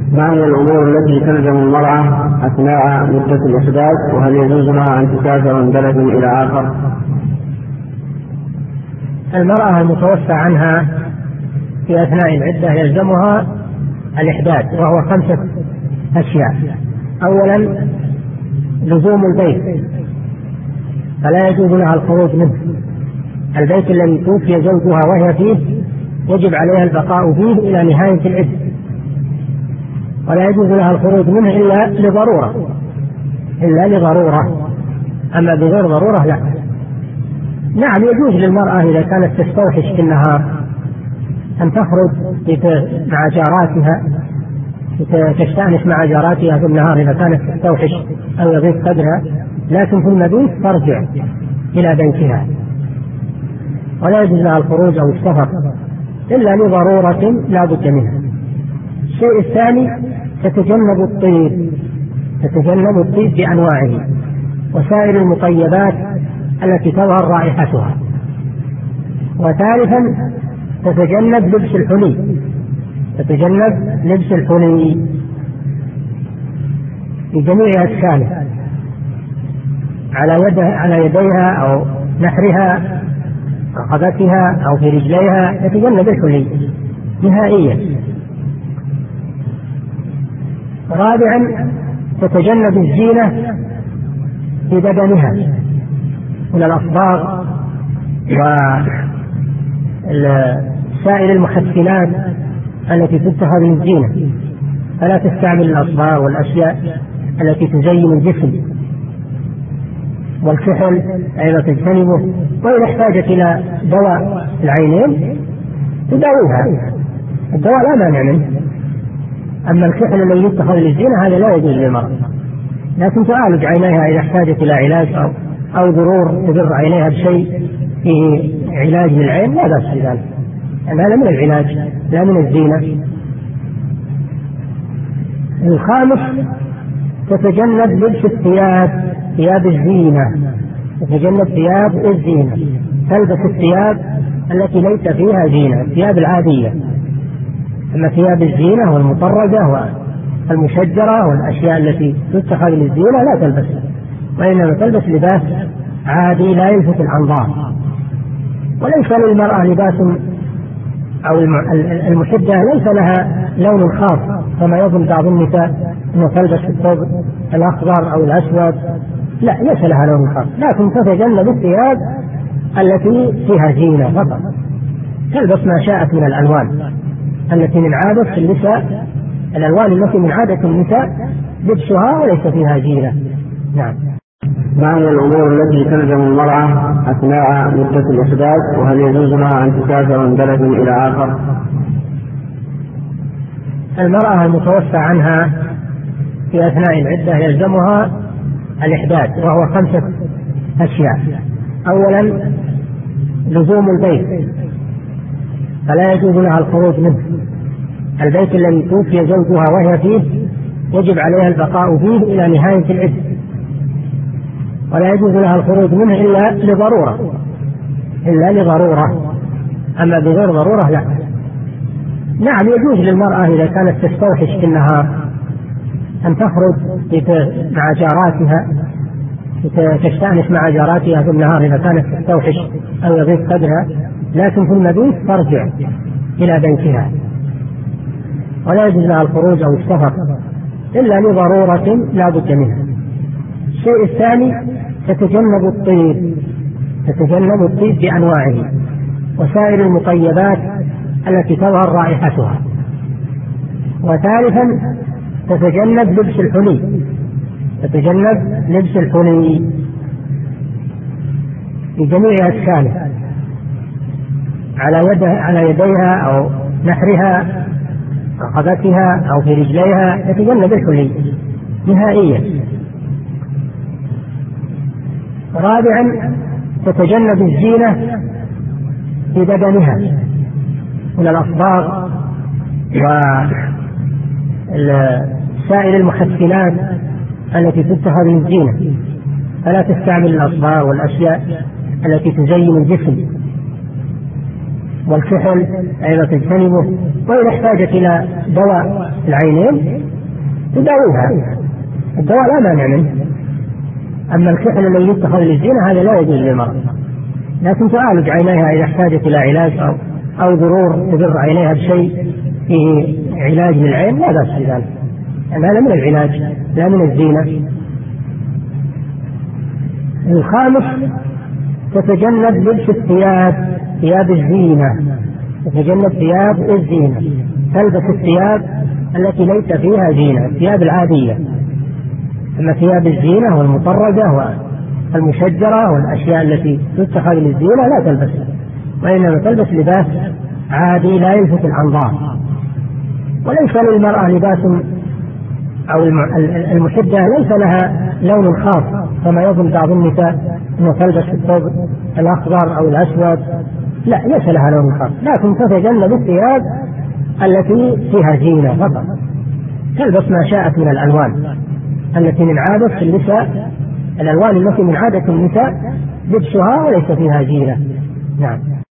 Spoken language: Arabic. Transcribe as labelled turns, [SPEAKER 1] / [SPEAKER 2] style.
[SPEAKER 1] ما هي الأمور التي تلزم المرأة أثناء مدة الإحداث، وهل يجوز لها أن تسافر من بلد إلى آخر؟
[SPEAKER 2] المرأة المتوفى عنها في أثناء العدة يلزمها الإحداث، وهو 5 أشياء. أولا لزوم البيت، فلا يجوز لها الخروج منه. البيت الذي توفي زوجها وهي فيه يجب عليها البقاء فيه إلى نهاية العدة، ولا يجوز لها الخروج منه إلا لضرورة، أما بغير ضرورة لا. نعم، يجوز للمرأة إذا كانت تستوحش في النهار أن تخرج مع جاراتها، تستأنس مع جاراتها في النهار إذا كانت تستوحش أو يضيق قدرها، لكن في المبيت ترجع إلى بيتها، ولا يجوز لها الخروج أو السفر إلا لضرورة لا بد منها. الشيء الثاني تتجنب الطيب بأنواعه وسائر المطيبات التي تظهر رائحتها. وثالثا تتجنب لبس الحلي في جميع أشكاله، على يديها أو نحرها رقبتها أو في رجليها، تتجنب الحلي نهائيا. رابعا تتجنب الزينة في بدنها من الأصباغ وسائر المحسنات التي تتخذ من الزينة، فلا تستعمل الأصباغ والأشياء التي تزين الجسم. والكحل أيضا تجتنبه، وإذا احتاجت إلى دواء العينين تداويها، الدواء لا مانع منه. أما الكحل الذي يتخذ للزينة هذا لا يجوز للمرأة، لكن تعالج عينيها إذا احتاجت إلى علاج أو ضرور تضر عينيها بشيء فيه علاج للعين لا بأس بذلك، يعني هذا من العلاج لا من الزينة. الخامس تتجنب لبس ثياب الزينة، تلبس الثياب التي ليس فيها زينة، الثياب العادية. أما ثياب الزينة والمطرزة والمشجرة والأشياء التي تتخذ للزينة لا تلبسها، وإنما تلبس لباس عادي لا يلفت الأنظار. وليس للمرأة لباس أو المحدة ليس لها لون خاص كما يظن بعض النساء أنه تلبس الثوب الأخضر أو الأسود، لا، ليس لها لون خاص، لكن تتجنب الثياب التي فيها زينة فقط، تلبس ما شاءت من الألوان التي من عادة النساء، الألوان التي من عادة النساء لبسها وليس فيها زينة. نعم.
[SPEAKER 1] ما هي الأمور التي تلزم المرأة أثناء مدة الإحداث، وهل يجوز لها أن تسافر من بلد إلى آخر؟
[SPEAKER 2] المرأة المتوفى عنها في أثناء العدة يلزمها الإحداث، وهو 5 أشياء. أولا لزوم البيت، فلا يجوز لها الخروج منه. البيت الذي توفي زوجها وهي فيه يجب عليها البقاء فيه إلى نهاية العدة، ولا يجوز لها الخروج منه إلا لضرورة، أما بغير ضرورة لا. نعم، يجوز للمرأة إذا كانت تستوحش في النهار أن تخرج مع جاراتها، تستأنس مع جاراتها في النهار إذا كانت تستوحش أو يضيق قدرها، لكن في المبيت ترجع إلى بيتها، ولا يجوز لها الخروج أو السفر إلا لضرورة لا بد منها. الشيء الثاني تتجنب الطيب بأنواعه وسائر المطيبات التي تظهر رائحتها. وثالثا تتجنب لبس الحلي في جميع أشكاله، على يديها أو نحرها رقبتها أو في رجليها، تتجنب الحلي نهائيا. رابعا تتجنب الزينة في بدنها من الأصباغ وسائر المحسنات التي تتخذ من الزينة، فلا تستعمل الأصباغ والأشياء التي تزين الجسم. والكحل أيضا تجتنبه، وإذا احتاجت إلى دواء العينين تداويها، الدواء لا مانع منه. أما الكحل الذي يتخذ للزينة هذا لا يجوز للمرأة، لكن تعالج عينيها إذا احتاجت إلى علاج أو ضرور تضر عينيها بشيء فيه علاج للعين لا بأس بذلك، يعني هذا من العلاج لا من الزينة. الخامس تتجنب لبس الثياب، ثياب الزينة، تتجنب ثياب الزينة، تلبس الثياب التي ليس فيها زينة، الثياب العادية. أما ثياب الزينة والمطرزة والمشجرة والأشياء التي تتخذ للزينة لا تلبسها، وإنما تلبس لباس عادي لا يلفت الأنظار. وليس للمرأة لباس أو المشجرة ليس لها لون خاص كما يظن بعض النساء أنه تلبس الثوب الأخضر أو الأسود، لا، ليس لها لون خاص، لكن تتجنب الثياب التي فيها زينة فقط، تلبس ما شاءت من الألوان التي من عادة النساء، الألوان التي من عادة النساء لبسها وليس فيها زينة. نعم.